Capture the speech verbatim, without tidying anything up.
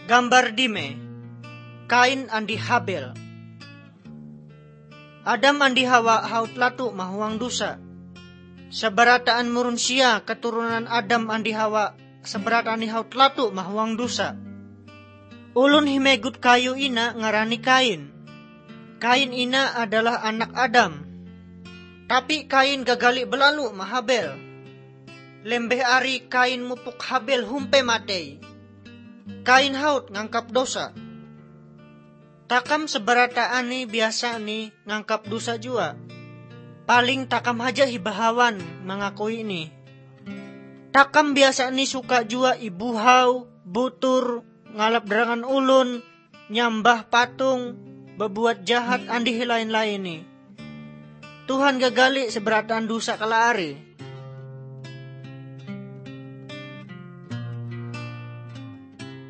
Gambar dime, Kain andi Habel. Adam andi Hawa haut latu mahuang dosa. Seberataan murunsia keturunan Adam andi Hawa seberataan haut latu mahuang dosa. Ulun himegut kayu ina ngarani Kain. Kain ina adalah anak Adam. Tapi Kain gagali belalu mahabel. Lembeh ari Kain mupuk Habel humpe matei. Kain haut ngangkap dosa. Takam seberataan ni biasa ni ngangkap dosa jua. Paling takam haja hibahawan mengakui ini. Takam biasa ni suka jua ibuhau, butur, ngalap derangan ulun, nyambah patung, berbuat jahat andi lain-lain ni. Tuhan gagali seberataan dosa kala ari.